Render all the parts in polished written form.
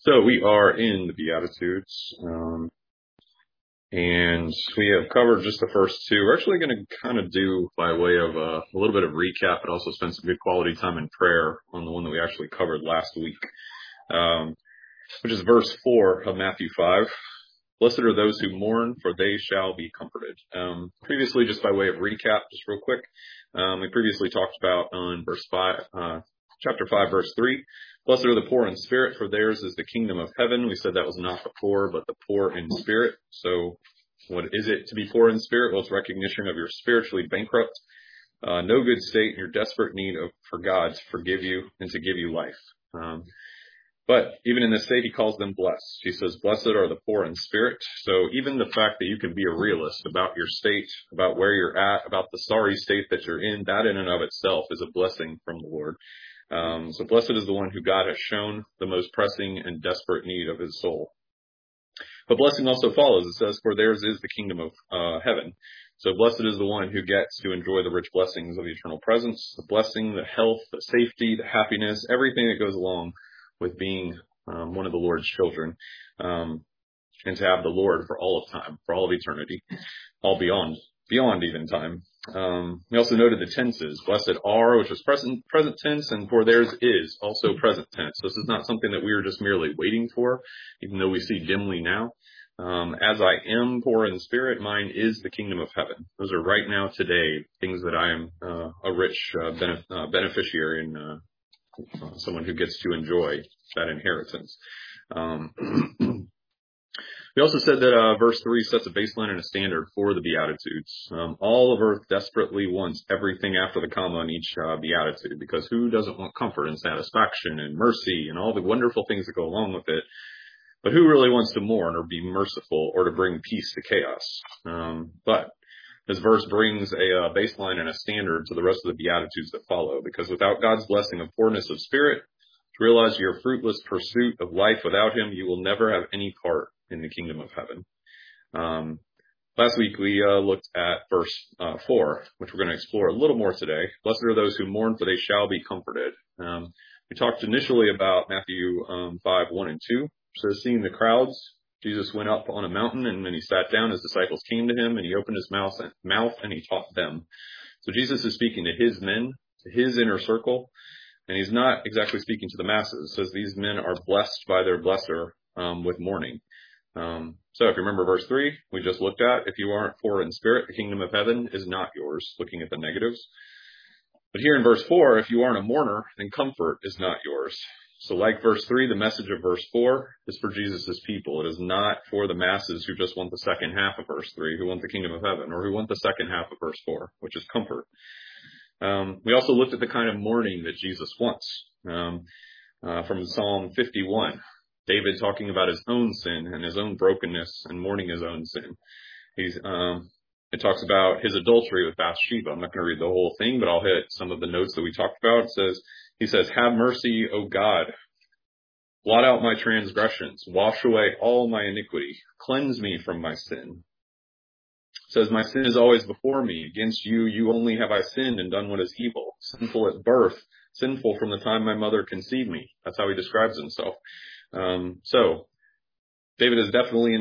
So we are in the Beatitudes, and we have covered just the first two. We're actually going to kind of do by way of a little bit of recap, but also spend some good quality time in prayer on the one that we actually covered last week, which is verse 4 of Matthew 5. Blessed are those who mourn, for they shall be comforted. Previously, just by way of recap, just real quick, we previously talked about on verse 5, chapter 5, verse 3. Blessed are the poor in spirit, for theirs is the kingdom of heaven. We said that was not the poor, but the poor in spirit. So what is it to be poor in spirit? Well, it's recognition of you're spiritually bankrupt, no good state, and your desperate need for God to forgive you and to give you life. But even in this state, he calls them blessed. He says, blessed are the poor in spirit. So even the fact that you can be a realist about your state, about where you're at, about the sorry state that you're in, that in and of itself is a blessing from the Lord. So blessed is the one who God has shown the most pressing and desperate need of his soul. But blessing also follows. It says, for theirs is the kingdom of heaven. So blessed is the one who gets to enjoy the rich blessings of the eternal presence, the blessing, the health, the safety, the happiness, everything that goes along with being one of the Lord's children, and to have the Lord for all of time, for all of eternity, all beyond even time. We also noted the tenses. Blessed are, which was present tense, and for theirs is also present tense. This is not something that we are just merely waiting for, even though we see dimly now. As I am poor in spirit, mine is the kingdom of heaven. Those are right now, today, things that I am a rich beneficiary and someone who gets to enjoy that inheritance. We also said that verse 3 sets a baseline and a standard for the Beatitudes. All of earth desperately wants everything after the comma in each Beatitude, because who doesn't want comfort and satisfaction and mercy and all the wonderful things that go along with it? But who really wants to mourn or be merciful or to bring peace to chaos? But this verse brings a baseline and a standard to the rest of the Beatitudes that follow, because without God's blessing of poorness of spirit, to realize your fruitless pursuit of life without him, you will never have any part in the kingdom of heaven. Last week we looked at verse 4, which we're going to explore a little more today. Blessed are those who mourn, for they shall be comforted. We talked initially about Matthew 5, 1 and 2. So seeing the crowds, Jesus went up on a mountain, and when he sat down, his disciples came to him, and he opened his mouth and he taught them. So Jesus is speaking to his men, to his inner circle, and he's not exactly speaking to the masses. It says these men are blessed by their blesser with mourning. So if you remember verse 3, we just looked at, if you aren't poor in spirit, the kingdom of heaven is not yours, looking at the negatives. But here in verse 4, if you aren't a mourner, then comfort is not yours. So like verse 3, the message of verse 4 is for Jesus' people. It is not for the masses who just want the second half of verse 3, who want the kingdom of heaven, or who want the second half of verse 4, which is comfort. We also looked at the kind of mourning that Jesus wants from Psalm 51. David talking about his own sin and his own brokenness and mourning his own sin. It talks about his adultery with Bathsheba. I'm not going to read the whole thing, but I'll hit some of the notes that we talked about. He says, have mercy, O God. Blot out my transgressions. Wash away all my iniquity. Cleanse me from my sin. It says, my sin is always before me. Against you only have I sinned and done what is evil. Sinful at birth. Sinful from the time my mother conceived me. That's how he describes himself. So David is definitely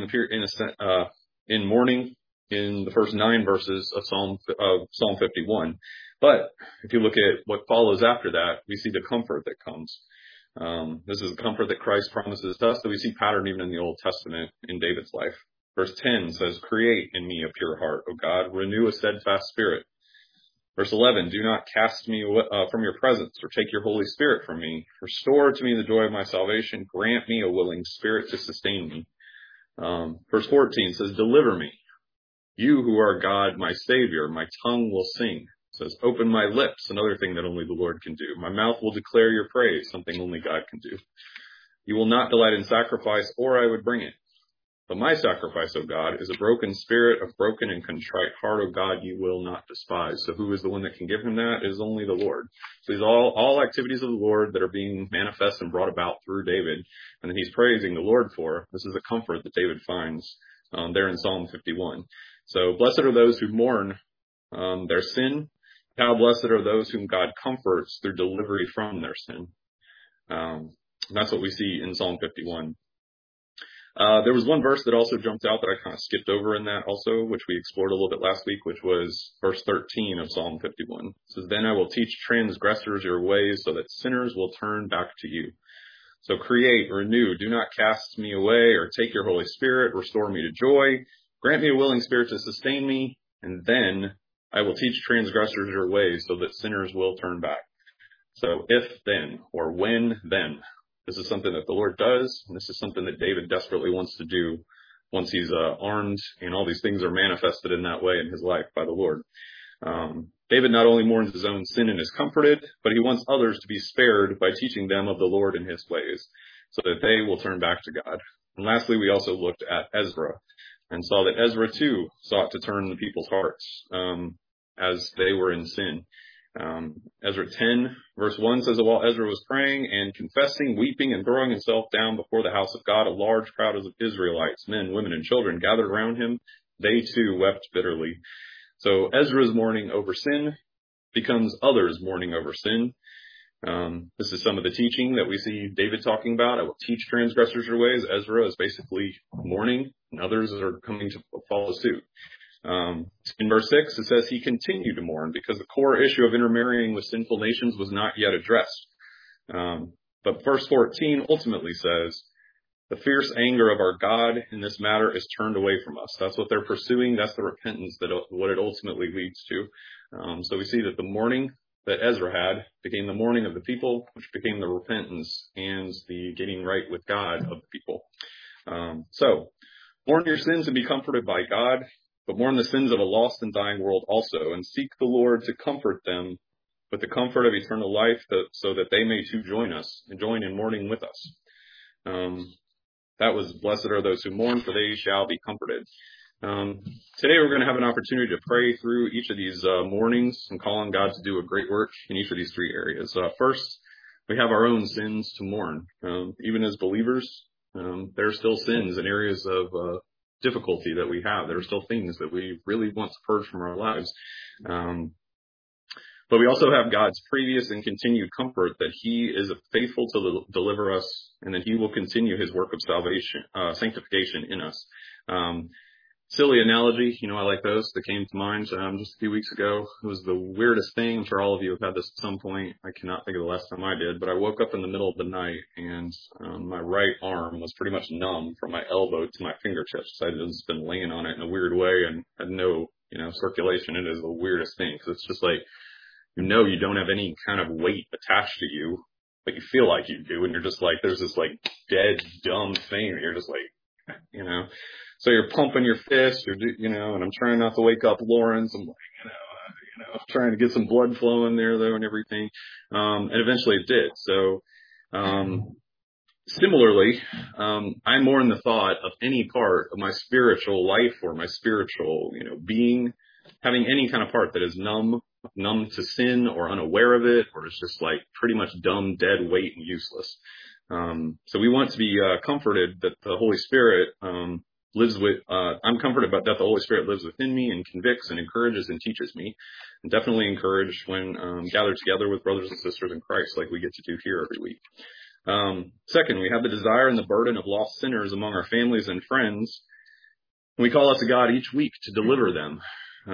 in mourning in the first 9 verses of Psalm 51. But if you look at what follows after that, we see the comfort that comes. This is the comfort that Christ promises us, that we see patterned even in the Old Testament in David's life. Verse 10 says, create in me a pure heart, O God, renew a steadfast spirit. Verse 11, do not cast me from your presence or take your Holy Spirit from me. Restore to me the joy of my salvation. Grant me a willing spirit to sustain me. Verse 14 says, deliver me. You who are God, my Savior, my tongue will sing. It says, open my lips, another thing that only the Lord can do. My mouth will declare your praise, something only God can do. You will not delight in sacrifice, or I would bring it. But my sacrifice, O God, is a broken spirit, a broken and contrite heart, O God, you will not despise. So who is the one that can give him that? It is only the Lord. So these all activities of the Lord that are being manifest and brought about through David, and that he's praising the Lord for. This is the comfort that David finds there in Psalm 51. So blessed are those who mourn their sin. How blessed are those whom God comforts through delivery from their sin. And that's what we see in Psalm 51. There was one verse that also jumped out that I kind of skipped over in that also, which we explored a little bit last week, which was verse 13 of Psalm 51. It says, "Then I will teach transgressors your ways so that sinners will turn back to you." So create, renew, do not cast me away or take your Holy Spirit, restore me to joy, grant me a willing spirit to sustain me, and then I will teach transgressors your ways so that sinners will turn back. So if then, or when then. This is something that the Lord does, and this is something that David desperately wants to do once he's armed, and all these things are manifested in that way in his life by the Lord. David not only mourns his own sin and is comforted, but he wants others to be spared by teaching them of the Lord and his ways, so that they will turn back to God. And lastly, we also looked at Ezra, and saw that Ezra too sought to turn the people's hearts as they were in sin. Ezra 10 verse 1 says that while Ezra was praying and confessing, weeping, and throwing himself down before the house of God, a large crowd of Israelites, men, women, and children, gathered around him. They too wept bitterly. So Ezra's mourning over sin becomes others mourning over sin. This is some of the teaching that we see David talking about. I will teach transgressors your ways. Ezra is basically mourning, and others are coming to follow suit. In verse 6, it says he continued to mourn because the core issue of intermarrying with sinful nations was not yet addressed. But verse 14 ultimately says, the fierce anger of our God in this matter is turned away from us. That's what they're pursuing. That's the repentance, what it ultimately leads to. So we see that the mourning that Ezra had became the mourning of the people, which became the repentance and the getting right with God of the people. So mourn your sins and be comforted by God, but mourn the sins of a lost and dying world also, and seek the Lord to comfort them with the comfort of eternal life, so that they may too join in mourning with us. That was, blessed are those who mourn, for they shall be comforted. Today we're going to have an opportunity to pray through each of these mournings and call on God to do a great work in each of these three areas. First, we have our own sins to mourn. Even as believers, there are still sins and areas of difficulty that we have. There are still things that we really want to purge from our lives. But we also have God's previous and continued comfort that he is faithful to deliver us, and that he will continue his work of salvation, sanctification in us. Silly analogy, I like those that came to mind just a few weeks ago. It was the weirdest thing. I'm sure all of you have had this at some point. I cannot think of the last time I did, but I woke up in the middle of the night and my right arm was pretty much numb from my elbow to my fingertips. I'd just been laying on it in a weird way and had no, circulation. It is the weirdest thing, because it's just like, you don't have any kind of weight attached to you, but you feel like you do. And you're just like, there's this like dead, dumb thing. You're just like, so you're pumping your fist, and I'm trying not to wake up Lawrence. I'm like, trying to get some blood flowing there though and everything. And eventually it did. So, similarly, I mourn the thought of any part of my spiritual life or my spiritual, being, having any kind of part that is numb to sin or unaware of it, or is just like pretty much dumb, dead weight and useless. So we want to be comforted that the Holy Spirit I'm comforted that the Holy Spirit lives within me and convicts and encourages and teaches me. And definitely encouraged when gathered together with brothers and sisters in Christ, like we get to do here every week. Second, we have the desire and the burden of lost sinners among our families and friends. And we call out to God each week to deliver them.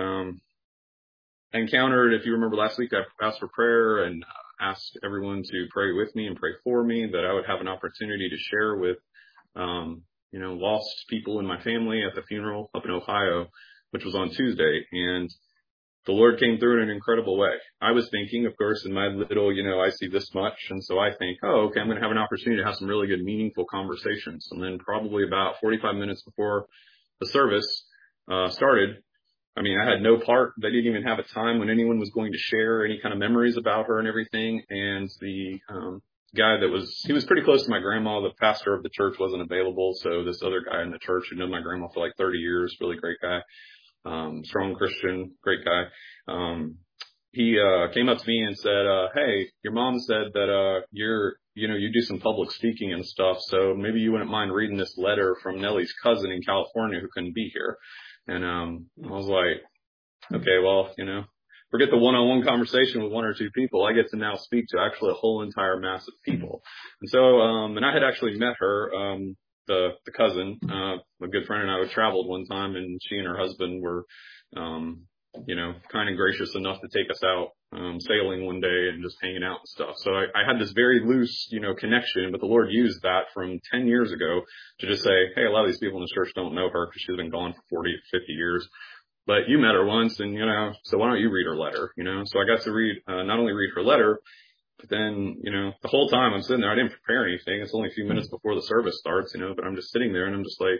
I encountered, if you remember last week, I asked for prayer and asked everyone to pray with me and pray for me, that I would have an opportunity to share with, lost people in my family at the funeral up in Ohio, which was on Tuesday. And the Lord came through in an incredible way. I was thinking, of course, in my little, I see this much. And so I think, I'm going to have an opportunity to have some really good, meaningful conversations. And then probably about 45 minutes before the service started, I had no part. They didn't even have a time when anyone was going to share any kind of memories about her and everything. And the guy he was pretty close to my grandma. The pastor of the church wasn't available. So this other guy in the church who knew my grandma for like 30 years, really great guy, strong Christian, great guy. He came up to me and said, hey, your mom said that you do some public speaking and stuff. So maybe you wouldn't mind reading this letter from Nellie's cousin in California who couldn't be here. And I was like, okay, well, forget the one-on-one conversation with one or two people. I get to now speak to actually a whole entire mass of people. And so, and I had actually met her, the cousin, a good friend and I had traveled one time, and she and her husband were, kind and gracious enough to take us out, sailing one day and just hanging out and stuff. So I had this very loose, connection, but the Lord used that from 10 years ago to just say, hey, a lot of these people in the church don't know her because she's been gone for 40, 50 years. But you met her once and, so why don't you read her letter, So I got to read, not only read her letter, but then, the whole time I'm sitting there, I didn't prepare anything. It's only a few minutes before the service starts, but I'm just sitting there and I'm just like,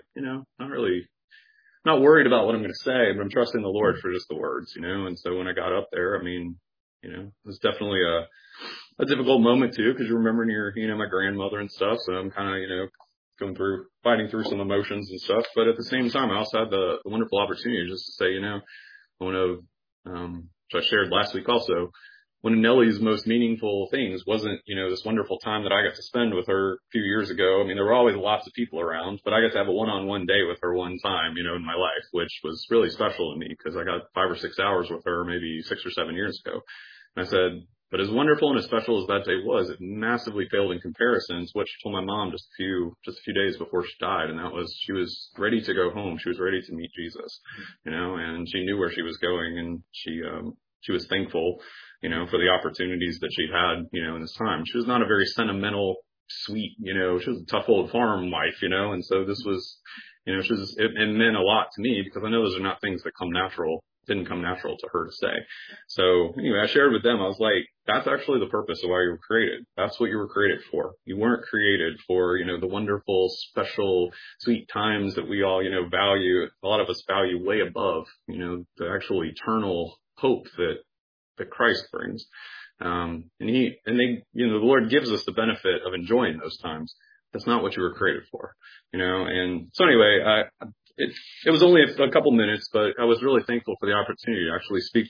not worried about what I'm going to say, but I'm trusting the Lord for just the words, And so when I got up there, it was definitely a difficult moment too, because you're remembering my grandmother and stuff. So I'm kind of, fighting through some emotions and stuff. But at the same time, I also had the wonderful opportunity just to say, one of, which I shared last week also, one of Nellie's most meaningful things wasn't, this wonderful time that I got to spend with her a few years ago. There were always lots of people around, but I got to have a one-on-one day with her one time, in my life, which was really special to me because I got 5 or 6 hours with her maybe 6 or 7 years ago. And I said, but as wonderful and as special as that day was, it massively paled in comparison to what she told my mom just a few days before she died. And that was, she was ready to go home. She was ready to meet Jesus, and she knew where she was going, and she was thankful, for the opportunities that she'd had, in this time. She was not a very sentimental, sweet, she was a tough old farm wife, and so this was, it meant a lot to me because I know those are not things that didn't come natural to her to say. So anyway, I shared with them, I was like, that's actually the purpose of why you were created. That's what you were created for. You weren't created for, the wonderful, special, sweet times that we all, value. A lot of us value way above, the actual eternal hope that Christ brings. The Lord gives us the benefit of enjoying those times. That's not what you were created for, and so anyway, it was only a couple minutes, but I was really thankful for the opportunity to actually speak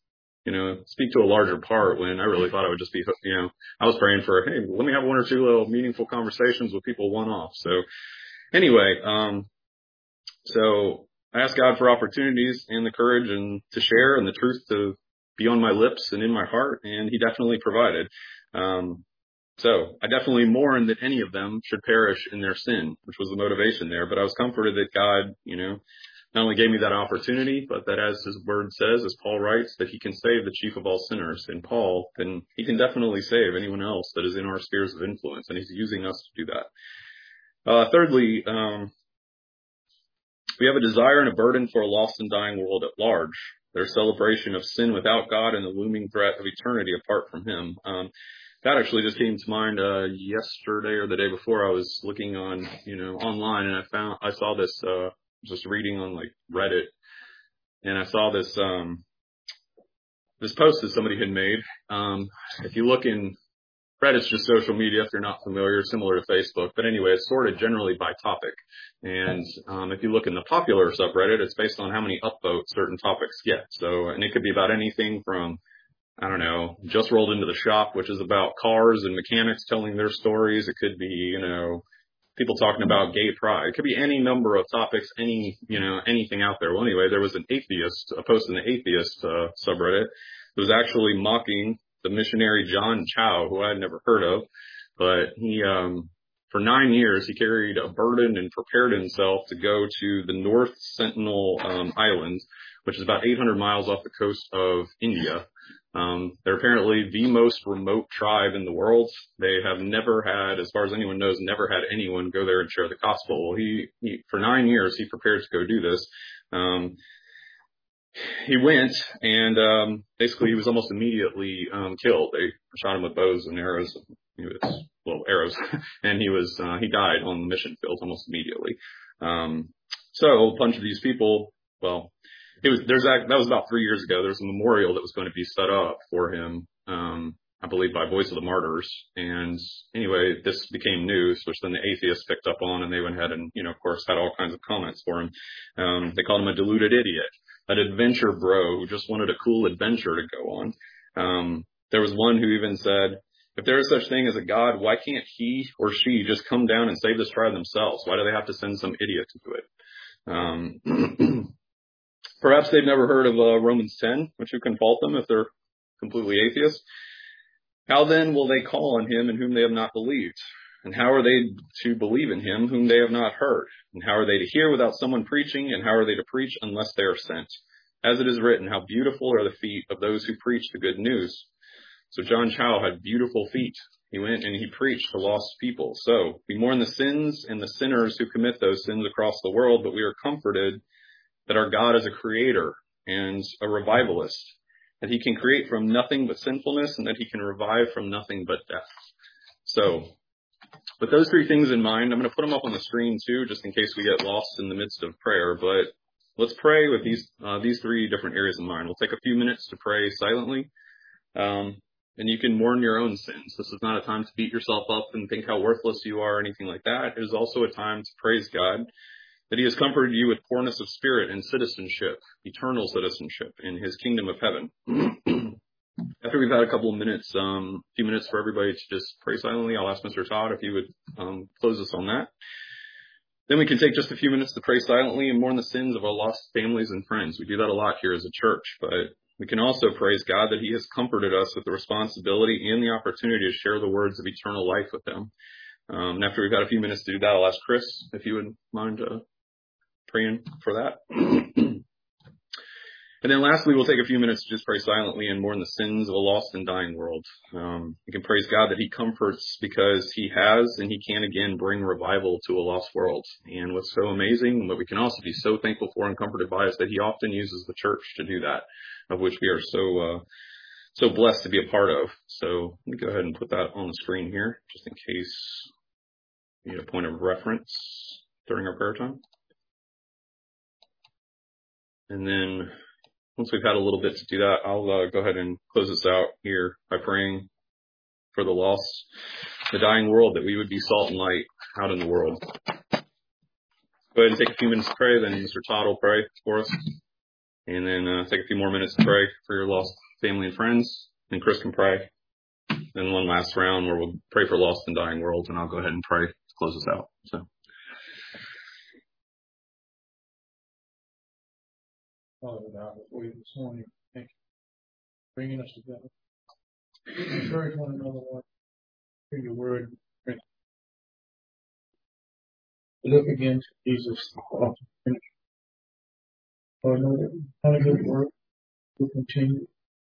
to a larger part when I really thought I would just be, I was praying for, hey, let me have 1 or 2 little meaningful conversations with people one-off. So anyway, so I asked God for opportunities and the courage and to share and the truth to be on my lips and in my heart, and he definitely provided. So I definitely mourn that any of them should perish in their sin, which was the motivation there. But I was comforted that God, not only gave me that opportunity, but that as his word says, as Paul writes, that he can save the chief of all sinners. And Paul, then he can definitely save anyone else that is in our spheres of influence. And he's using us to do that. Thirdly, we have a desire and a burden for a lost and dying world at large. Their celebration of sin without God and the looming threat of eternity apart from him. That actually just came to mind yesterday or the day before. I was looking on, online, and I saw this, just reading on like Reddit, and I saw this this post that somebody had made. If you look in Reddit's just social media, if you're not familiar, similar to Facebook, but anyway, it's sorted generally by topic. And if you look in the popular subreddit, it's based on how many upvotes certain topics get. So, and it could be about anything from, I don't know, just rolled into the shop, which is about cars and mechanics telling their stories. It could be, people talking about gay pride. It could be any number of topics, anything out there. Well, anyway, there was a post in the atheist subreddit that was actually mocking the missionary John Chow, who I had never heard of, but he, for 9 years, he carried a burden and prepared himself to go to the North Sentinel Islands, which is about 800 miles off the coast of India. They're apparently the most remote tribe in the world. They have never had, as far as anyone knows, never had anyone go there and share the gospel. Well, he for 9 years, he prepared to go do this. He went, and basically he was almost immediately killed. They shot him with bows and arrows. Arrows, and he died on the mission field almost immediately. So a bunch of these people, that was about 3 years ago. There was a memorial that was going to be set up for him, I believe by Voice of the Martyrs. And anyway, this became news, which then the atheists picked up on, and they went ahead and, of course, had all kinds of comments for him. They called him a deluded idiot, an adventure bro who just wanted a cool adventure to go on. There was one who even said, if there is such thing as a God, why can't he or she just come down and save this tribe themselves? Why do they have to send some idiot to do it? Perhaps they've never heard of Romans 10, which who can fault them if they're completely atheists? How then will they call on him in whom they have not believed? And how are they to believe in him whom they have not heard? And how are they to hear without someone preaching? And how are they to preach unless they are sent? As it is written, how beautiful are the feet of those who preach the good news. So John Chau had beautiful feet. He went and he preached to lost people. So we mourn the sins and the sinners who commit those sins across the world, but we are comforted that our God is a creator and a revivalist, that he can create from nothing but sinfulness and that he can revive from nothing but death. So with those three things in mind, I'm going to put them up on the screen too, just in case we get lost in the midst of prayer. But let's pray with these three different areas in mind. We'll take a few minutes to pray silently. And you can mourn your own sins. This is not a time to beat yourself up and think how worthless you are or anything like that. It is also a time to praise God that he has comforted you with poorness of spirit and citizenship, eternal citizenship in his kingdom of heaven. After we've had a couple of minutes, few minutes for everybody to just pray silently, I'll ask Mr. Todd if he would close us on that. Then we can take just a few minutes to pray silently and mourn the sins of our lost families and friends. We do that a lot here as a church, but we can also praise God that he has comforted us with the responsibility and the opportunity to share the words of eternal life with them. And after we've had a few minutes to do that, I'll ask Chris if you would mind praying for that. And then lastly, we'll take a few minutes to just pray silently and mourn the sins of a lost and dying world. We can praise God that he comforts because he has and he can again bring revival to a lost world. And what's so amazing, what we can also be so thankful for and comforted by, is that he often uses the church to do that, of which we are so blessed to be a part of. So let me go ahead and put that on the screen here, just in case we need a point of reference during our prayer time. And then once we've had a little bit to do that, I'll go ahead and close this out here by praying for the lost, the dying world, that we would be salt and light out in the world. Go ahead and take a few minutes to pray, then Mr. Todd will pray for us. And then take a few more minutes to pray for your lost family and friends. And Chris can pray. Then one last round where we'll pray for lost and dying worlds, and I'll go ahead and pray to close us out. So. Father God, before you this morning, thank you for bringing us together. Encourage one another, Lord. Hear your word. Look again to Jesus, the author and finisher. Lord, know that on a good work will continue.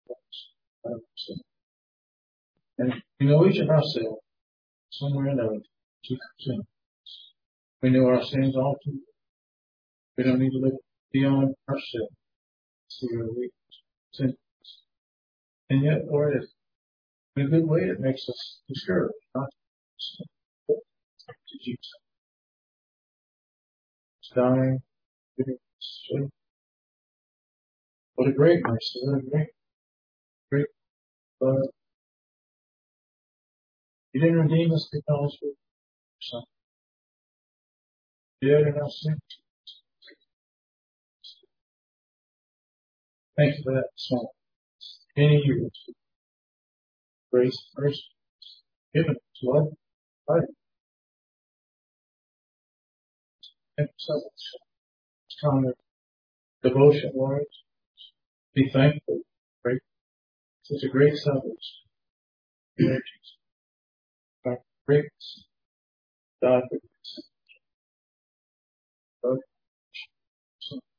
And we know each of ourselves, somewhere or another, to sin. We know our sins all too well. We don't need to look beyond ourselves. See our weakness. And yet, Lord, in a good way, it makes us discouraged, not to Jesus. It's dying, giving us strength. What a great mercy, what a great love. You didn't redeem us because we're something. Dead in our sin. Thank you for that song. Many years of grace, mercy, given to love, right? Thank you so much. It's kind of devotion, Lord. Be thankful. Great. Such a great salvation. Lord Jesus. Our greatness. God for this. Love so much.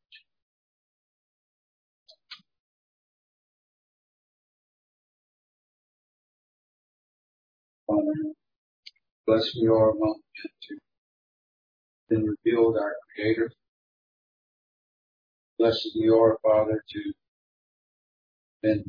Father, blessed we are among men to then revealed our Creator. Blessed we are, Father, to then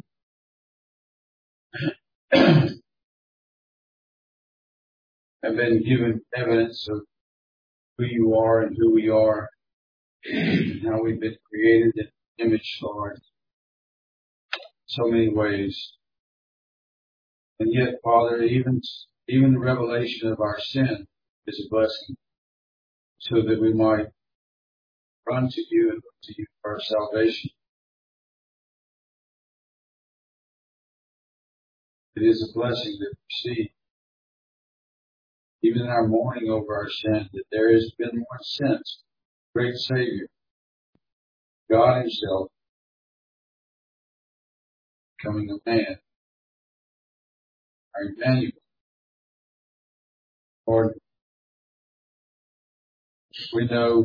have been given evidence of who you are and who we are, and how we've been created in image, Lord, so many ways. And yet, Father, even the revelation of our sin is a blessing, so that we might run to you and look to you for our salvation. It is a blessing that we see, even in our mourning over our sin, that there has been one since, great Savior, God Himself becoming a man, our Emmanuel. Lord, we know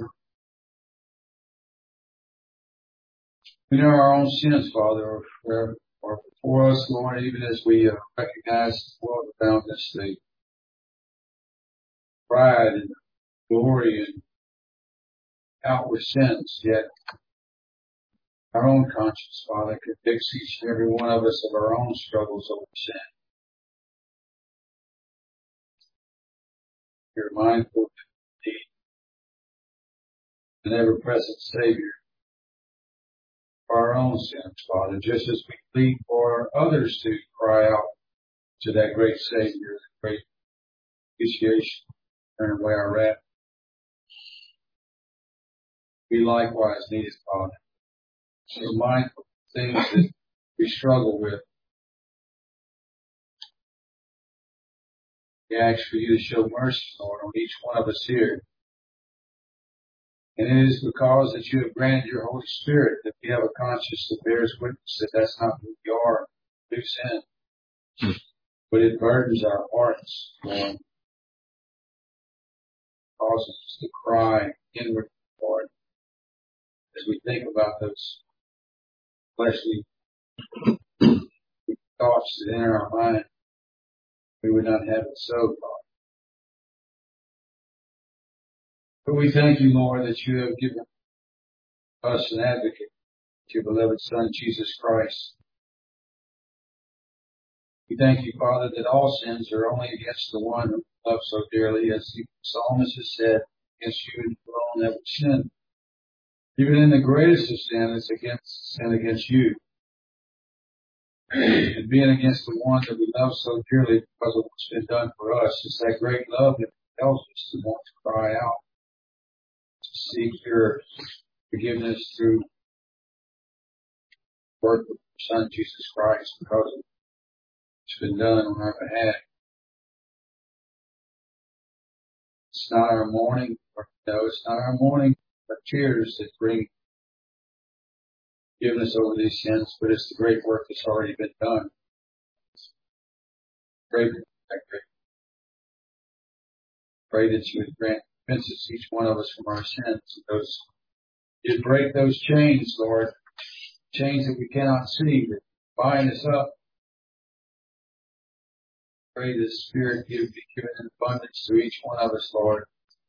our own sins, Father, are before us, Lord, even as we recognize the world around us, the pride and glory and outward sins, yet our own conscience, Father, convicts each and every one of us of our own struggles over sin. You're mindful of an ever-present Savior for our own sins, Father, just as we plead for others to cry out to that great Savior, that great appreciation, turn away our wrath. We likewise need it, Father. So mindful of things that we struggle with. We ask for you to show mercy, Lord, on each one of us here. And it is because that you have granted your Holy Spirit that we have a conscience that bears witness that that's not who we are, we do sin. But it burdens our hearts, Lord. Causes us to cry inward, Lord, as we think about those fleshly thoughts that enter our mind. We would not have it so, Father. But we thank you, Lord, that you have given us an advocate, your beloved Son, Jesus Christ. We thank you, Father, that all sins are only against the one who loves so dearly, as the psalmist has said, against you alone have we sinned. Even in the greatest of sins, sin against you. And being against the one that we love so dearly because of what's been done for us, is that great love that compels us to want to cry out, to seek your forgiveness through the work of your Son, Jesus Christ, because of what's been done on our behalf. It's not our mourning, it's not our mourning, but tears that bring forgiveness over these sins, but it's the great work that's already been done. Pray that you would grant repentance each one of us from our sins. You'd break those chains, Lord, chains that we cannot see, that bind us up. Pray the Spirit be given in abundance to each one of us, Lord.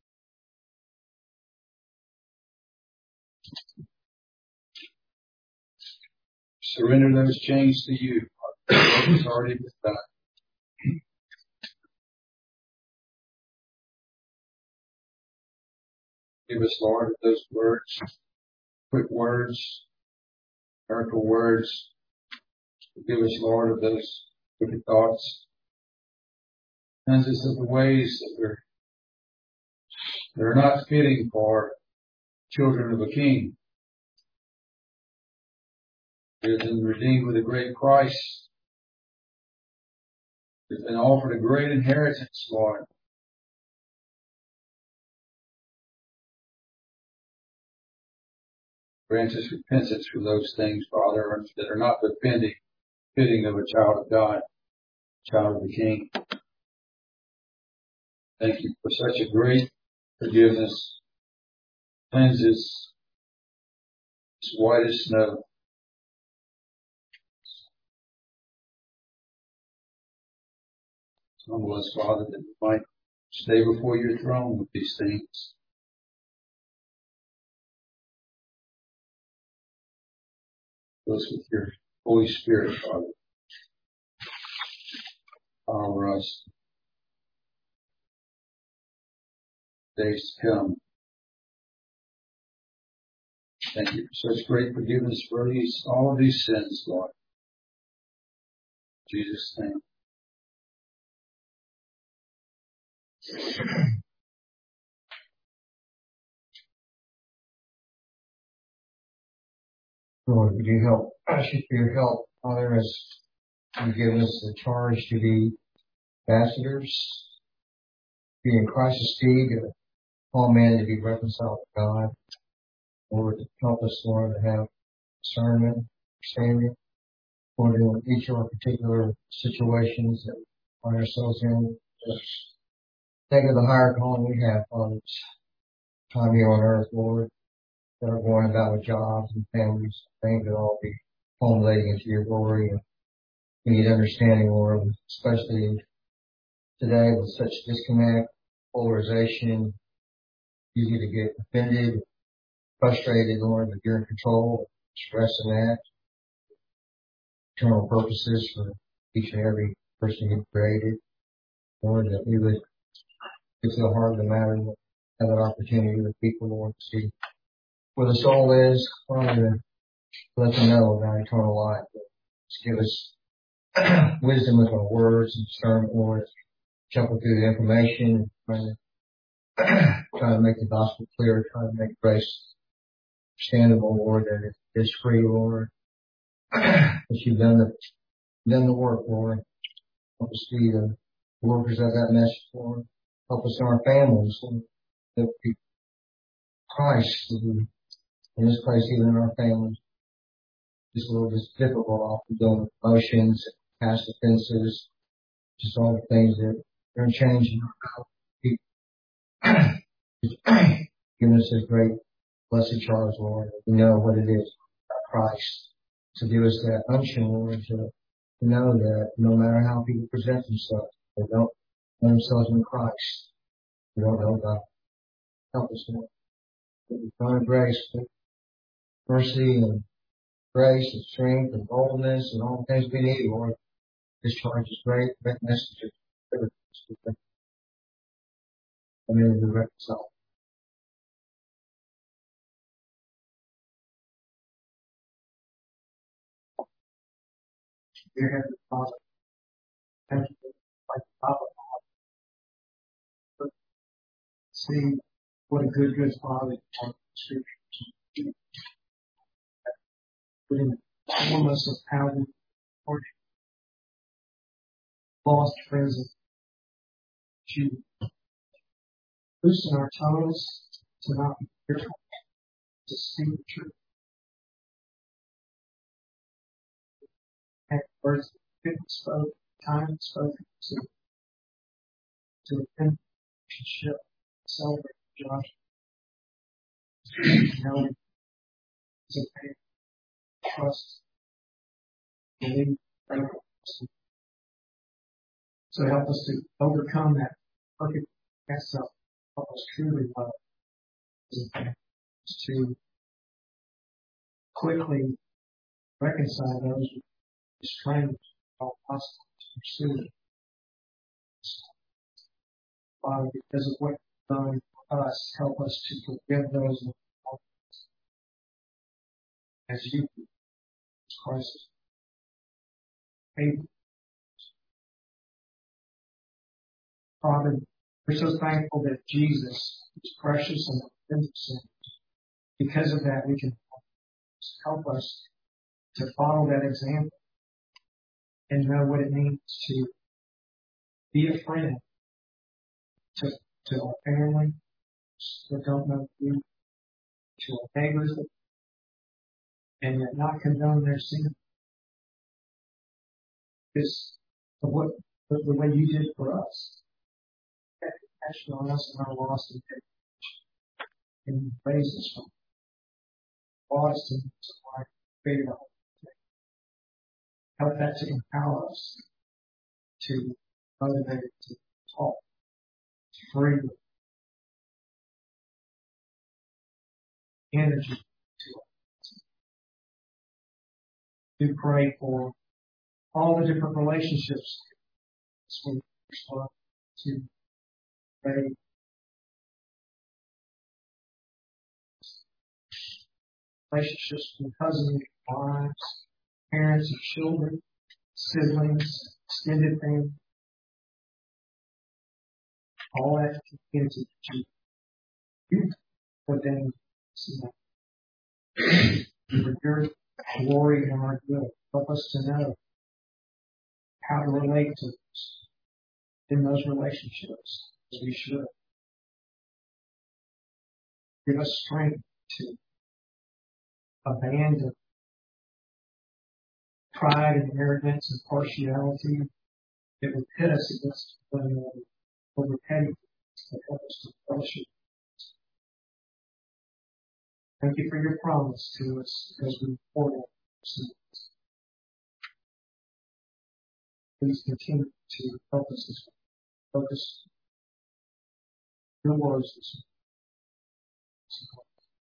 Surrender those chains to you. It's already been done. Give us, Lord, those words, quick words, miracle words. Forgive us, Lord, of those wicked thoughts. Cleanse us of the ways that are not fitting for children of a king. We have been redeemed with a great price. We've been offered a great inheritance, Lord. Grant us repentance for those things, Father, that are not fitting of a child of God, child of the King. Thank you for such a great forgiveness. Cleanses as white as snow. Humble us, Father, that we might stay before your throne with these things. Fill us with your Holy Spirit, Father. Power us. Days to come. Thank you for such great forgiveness for all of these sins, Lord. In Jesus' name. Lord, would you help? Ask you for your help, Father, as you give us the charge to be ambassadors, be in Christ's stead, and call man to be reconciled to God. Lord, to help us, Lord, to have discernment, understanding, Lord, in each of our particular situations that we find ourselves in. Just think of the higher calling we have on this time here on earth, Lord, that are going about with jobs and families, things that all be culminating into your glory. And we need understanding, Lord, especially today with such disconnect, polarization, easy to get offended, frustrated, Lord, but you're in control. Stress in that. Eternal purposes for each and every person you've created. Lord, that we would get to the heart of the matter and have that opportunity with people, Lord, to see where the soul is, Lord, to let them know about eternal life. Just give us wisdom with our words and discernment, Lord. Shuffle through the information, try to make the gospel clear, try to make grace understandable, Lord, that it is free, Lord. That you've done the work, Lord. Help us be the workers of that message, Lord. Help us in our families, Lord. That we Christ in this place, even in our families. Just a little bit difficult often dealing with emotions, past offenses, just all the things that are changing our people. Giving us this great blessed charge, Lord. We know what it is about Christ. So give us that unction, Lord, to know that no matter how people present themselves, they don't know themselves in Christ. We don't know God. Help us, Lord. With the throne of grace, with mercy and grace and strength and boldness and all the things we need, Lord. This charge is great message of and then we reconcile. Dear Heavenly Father, thank you for the top of see what a good Father you are in Scripture. Would inform us of how we are lost friends to loosen our tongues to not be fearful, to speak the truth, and words that fit spoke, time spoken to a relationship, celebrate Josh, knowing it's okay, trust, believe, pray. So help us to overcome that perfect mess up. Help us truly love, to quickly reconcile those with strangers, all possible to pursue it. Father, because of what you've done for us, help us to forgive those who help us as you do. Christ able. Father, we're so thankful that Jesus is precious and innocent. Because of that, we can help us to follow that example and know what it means to be a friend to our family that don't know you, to our neighbors, and yet not condone their sin. This of what the way you did for us. That compassion on us and our lost and you raised us from lost and life, created a whole thing. Help that to empower us to motivate, to talk, to free energy to us. Do pray for all the different relationships. So respond to pray. Relationships with cousins, wives, parents and children, siblings, extended family. All that into you for them for your glory and our good. Help us to know how to relate to us in those relationships as we should. Give us strength to a band of pride and arrogance and partiality that would pit us against one another over petty things that help us to fellowship. Thank you for your promise to us as we report on our sins. Please continue to help us this way. Focus your words this way.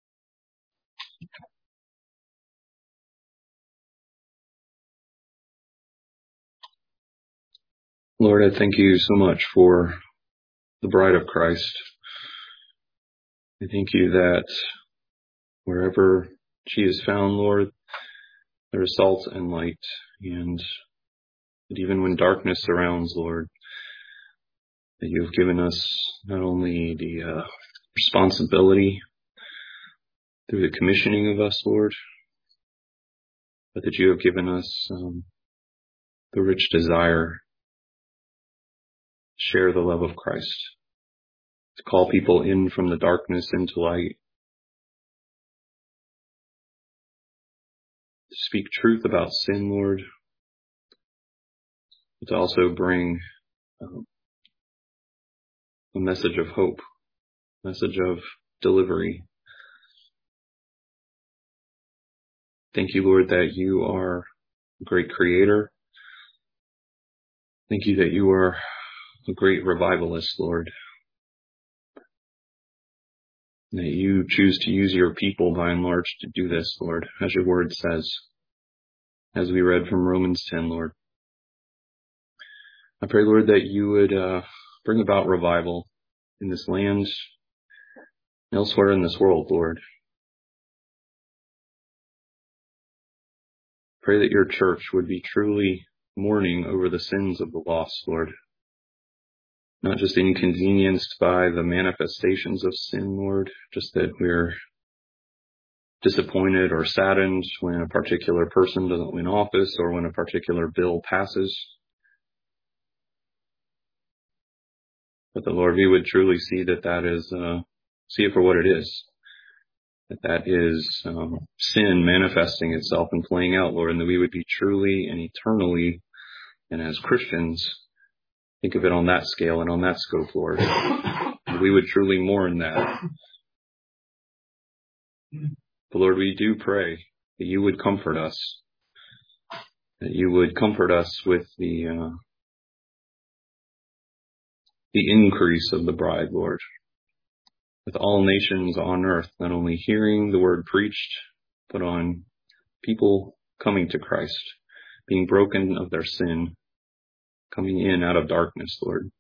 Lord, I thank you so much for the bride of Christ. I thank you that wherever she is found, Lord, there is salt and light, and that even when darkness surrounds, Lord, that you have given us not only the responsibility through the commissioning of us, Lord, but that you have given us the rich desire to share the love of Christ, to call people in from the darkness into light, to speak truth about sin, Lord, but to also bring a message of hope, a message of delivery. Thank you, Lord, that you are a great creator. Thank you that you are a great revivalist, Lord. That you choose to use your people by and large to do this, Lord, as your word says, as we read from Romans 10, Lord. I pray, Lord, that you would bring about revival in this land and elsewhere in this world, Lord. Pray that your church would be truly mourning over the sins of the lost, Lord. Not just inconvenienced by the manifestations of sin, Lord, just that we're disappointed or saddened when a particular person doesn't win office or when a particular bill passes. But the Lord, we would truly see that is, see it for what it is. That is sin manifesting itself and playing out, Lord, and that we would be truly and eternally, and as Christians, think of it on that scale and on that scope, Lord. We would truly mourn that. But Lord, we do pray that you would comfort us, that you would comfort us with the increase of the bride, Lord, with all nations on earth, not only hearing the word preached, but on people coming to Christ, being broken of their sin, coming in out of darkness, Lord.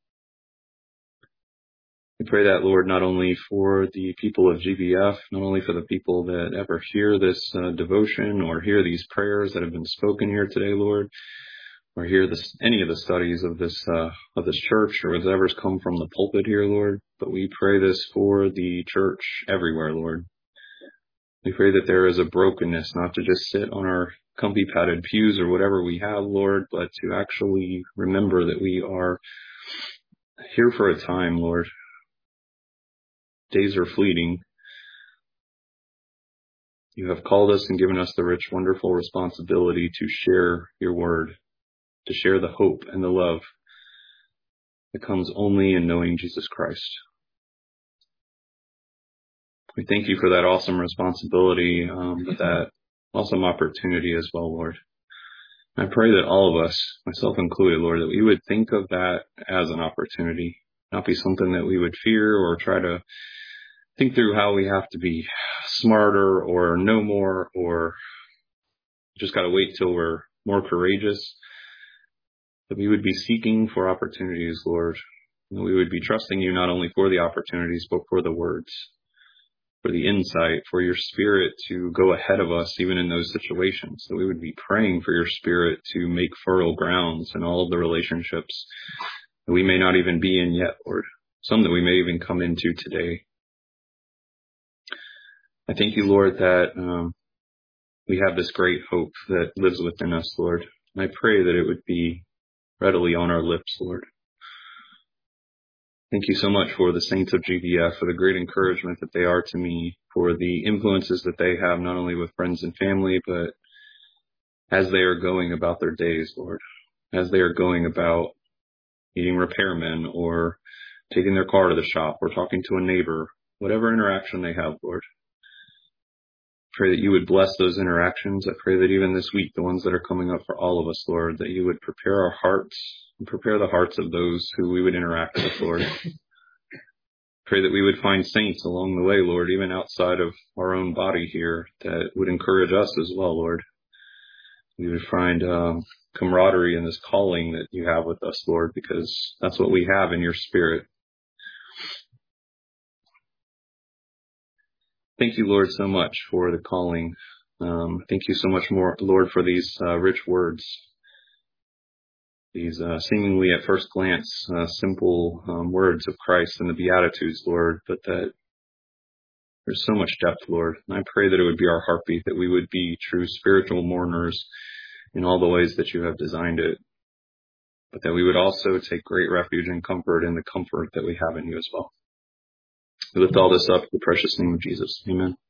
We pray that, Lord, not only for the people of GBF, not only for the people that ever hear this devotion or hear these prayers that have been spoken here today, Lord, or hear any of the studies of this church or whatever's come from the pulpit here, Lord, but we pray this for the church everywhere, Lord. We pray that there is a brokenness, not to just sit on our comfy padded pews or whatever we have, Lord, but to actually remember that we are here for a time, Lord. Days are fleeting. You have called us and given us the rich, wonderful responsibility to share your word, to share the hope and the love that comes only in knowing Jesus Christ. We thank you for that awesome responsibility, but that awesome opportunity as well, Lord. I pray that all of us, myself included, Lord, that we would think of that as an opportunity, not be something that we would fear or try to think through how we have to be smarter or know more or just got to wait till we're more courageous. That we would be seeking for opportunities, Lord. And we would be trusting you not only for the opportunities, but for the words, for the insight, for your Spirit to go ahead of us even in those situations. That we would be praying for your Spirit to make fertile grounds in all of the relationships that we may not even be in yet, Lord. Some that we may even come into today. I thank you, Lord, that we have this great hope that lives within us, Lord. And I pray that it would be readily on our lips, Lord. Thank you so much for the saints of GBF, for the great encouragement that they are to me, for the influences that they have not only with friends and family, but as they are going about their days, Lord, as they are going about meeting repairmen or taking their car to the shop or talking to a neighbor, whatever interaction they have, Lord. Pray that you would bless those interactions. I pray that even this week, the ones that are coming up for all of us, Lord, that you would prepare our hearts and prepare the hearts of those who we would interact with, Lord. Pray that we would find saints along the way, Lord, even outside of our own body here, that would encourage us as well, Lord. We would find camaraderie in this calling that you have with us, Lord, because that's what we have in your Spirit. Thank you, Lord, so much for the calling. Thank you so much more, Lord, for these rich words, these seemingly at first glance simple words of Christ and the Beatitudes, Lord, but that there's so much depth, Lord. And I pray that it would be our heartbeat, that we would be true spiritual mourners in all the ways that you have designed it, but that we would also take great refuge and comfort in the comfort that we have in you as well. We lift all this up in the precious name of Jesus. Amen.